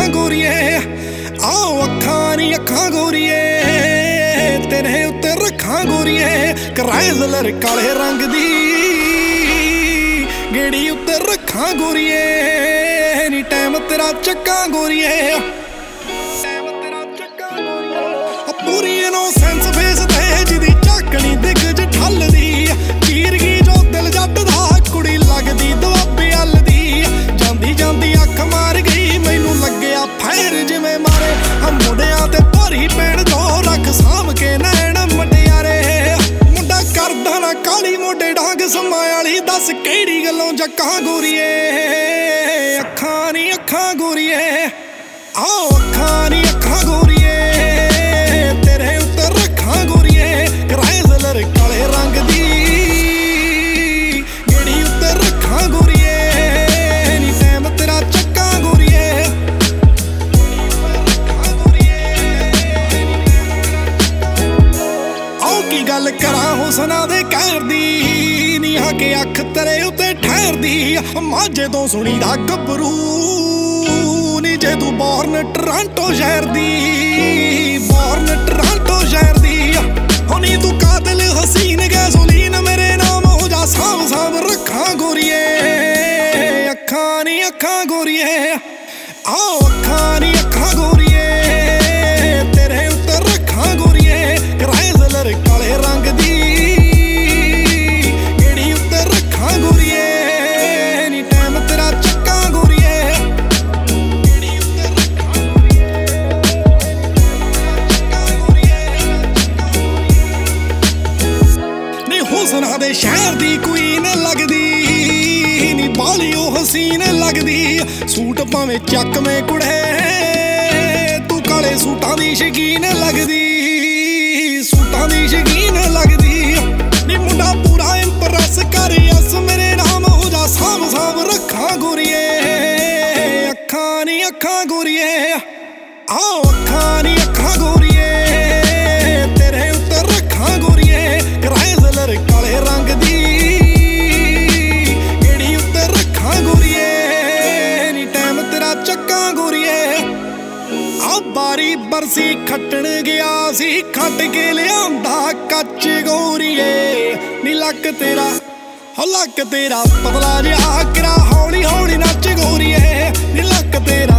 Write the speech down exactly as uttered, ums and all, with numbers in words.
ਚੱਕਾਂ ਗੋਰੀਏ ਆਓ ਅੱਖਾਂ ਨੀ ਅੱਖਾਂ ਗੋਰੀਏ ਤੇਰੇ ਉੱਤੇ ਰੱਖਾਂ ਗੋਰੀਏ ਕਰਾਏ ਜ਼ਲਰ ਕਾਲੇ ਰੰਗ ਦੀ ਗੇੜੀ ਉੱਤੇ ਰੱਖਾਂ ਗੋਰੀਏ ਨੀ ਟਾਈਮ ਤੇਰਾ ਚੱਕਾਂ ਗੋਰੀਏ ਟਾਈਮ ਤੇਰਾ ਚੱਕਾਂ ਗੋਰੀਏ ਪੂਰੀ ਇਨੋਸੈਂਸ ਫੇਸ ਤੇ ਜਿਹਦੀ ਝਾਕਣੀ ਦਿਗ ਚ ਠੱਲਦੀ ਚੀਰ ਗਈ ਜੋ ਦਿਲ ਜੱਟ ਦਾ ਕੁੜੀ ਲੱਗਦੀ ਦੁਆਬੇ ਵੱਲ ਦੀ ਜਾਂਦੀ ਜਾਂਦੀ ਅੱਖ ਮਾਰ ਗਈ ਮੈਨੂੰ ਲੱਗਿਆ ਫੈਰ ਜਿਵੇਂ ਮਾਰੇ ਆ ਮੁੰਡਿਆਂ ਤੇ ਭਾਰੀ ਪੈਣ ਤੋਂ ਰੱਖ ਸਾਂਭ ਕੇ ਨੈਣ ਮਟਿਆਰੇ ਮੁੰਡਾ ਕਰਦਾ ਨਾ ਕਾਲੀ ਮੋਢੇ ਡਾਂਗ ਸਮਾਂ ਵਾਲੀ ਦੱਸ ਕਿਹੜੀ ਗੱਲੋਂ ਜੱਕਾਂ ਗੋਰੀਏ ਅੱਖਾਂ ਨੀ ਅੱਖਾਂ ਗੋਰੀਏ ਆਓ ਅੱਖਾਂ ਨੀ ਅੱਖਾਂ ਗੋਰੀਏ ਤੇਰੇ ਉੱਤੇ ਰੱਖਾਂ ਗੋਰੀਏ ਕਰਾਏ ਜ਼ਲਰ ਕਾਲੇ ਰੰਗ ਦੀ ਗੇੜੀ ਉੱਤੇ ਰੱਖਾਂ ਗੋਰੀਏ ਨੀ ਟਾਈਮ ਤੇਰਾ ਚੱਕਾਂ ਗੋਰੀਏ ਆਓ ਕੀ ਗੱਲ ਕਰਾਂ ਹੁਸਨਾਂ ਦੇ ਕਹਿਰ ਦੀ ਨੀ ਆ ਕੇ ਅੱਖ ਤੇਰੇ ਉੱਤੇ ਠਹਿਰਦੀ ਮਾਝੇ ਤੋਂ ਸੁਣੀ ਦਾ ਗੱਭਰੂ ਨੀ ਜੇ ਤੂੰ ਬੋਰਨ ਟੋਰਾਂਟੋ ਸ਼ਹਿਰ ਦੀ ਬੋਰਨ ਟੋਰਾਂਟੋ ਸ਼ਹਿਰ ਦੀ ਹੁਣੀ ਤੂੰ ਕਾਤਲ ਹਸੀਨ ਗੈਸੋਲੀਨ ਮੇਰੇ ਨਾਮ ਹੋ ਜਾ ਸਾਂਭ ਸਾਂਭ ਰੱਖਾਂ ਗੋਰੀਏ ਅੱਖਾਂ ਨੀ ਅੱਖਾਂ ਗੋਰੀਏ ਆਓ ਅੱਖਾਂ ਨੀ ਅੱਖਾਂ ਗੋਰੀਏ ਤੇਰੇ ਉੱਤੇ ਰੱਖਾਂ ਗੋਰੀਏ ਕਰਾਏ ਜ਼ਲਰ ਕਾਲੇ ਰੰਗ ਦੀ ਗੇੜੀ ਉੱਤੇ ਰੱਖਾਂ ਗੋਰੀਏ ਨੀ ਟਾਈਮ ਤੇਰਾ ਚੱਕਾਂ ਗੋਰੀਏ ਗੇੜੀ ਉੱਤੇ ਰੱਖਾਂ ਗੋਰੀਏ ਨੀ ਹੁਸਨਾਂ ਦੇ ਸ਼ਹਿਰ ਦੀ ਕੁਈਨ ਲੱਗਦੀ ਨੀ ਬਾਲੀ ਉਹ ਹਸੀਨ ਲੱਗਦੀ ਸੂਟ ਭਾਵੇਂ ਚੱਕਵੇਂ ਕੁੜੇ ਤੂੰ ਕਾਲੇ ਸੂਟਾਂ ਦੀ ਸ਼ਕੀਨ ਲੱਗਦੀ ਸੂਟਾਂ ਦੀ ਸ਼ਕੀਨ ਲੱਗਦੀ ਨੀ ਮੁੰਡਾ ਪੂਰਾ ਇੰਪ੍ਰੈਸ ਕਰ ਯਸ ਮੇਰੇ ਨਾਮ ਹੋ ਜਾ ਸਾਂਭ ਸਾਂਭ ਰੱਖਾਂ ਗੋਰੀਏ ਅੱਖਾਂ ਨੀ ਅੱਖਾਂ ਗੋਰੀਏ ਆਓ ਅੱਖਾਂ ਨੀ ਅੱਖਾਂ ਗੋਰੀਏ ਤੇਰੇ ਉੱਤੇ ਰੱਖਾਂ ਗੋਰੀਏ ਕਰਾਏ ਜ਼ਲਰ ਕਾਲੇ ਰੰਗ ਦੀ ਗੇੜੀ ਉੱਤੇ ਰੱਖਾਂ ਗੋਰੀਏ ਨੀ ਟਾਈਮ ਤੇਰਾ ਚੱਕਾਂ ਗੋਰੀਏ ਆ ਬਾਰੀ ਬਰਸੀ ਖੱਟਣ ਗਿਆ ਸੀ ਖੱਟ ਕੇ ਲਿਆਂਦਾ ਕੱਚ ਗੋਰੀਏ ਨੀ ਲੱਕ ਤੇਰਾ ਹੋ ਲੱਕ ਤੇਰਾ ਪਤਲਾ ਜਿਹਾ ਕਰਾ ਹੌਲੀ ਹੌਲੀ ਨੱਚ ਗੋਰੀਏ ਨੀ ਲੱਕ ਤੇਰਾ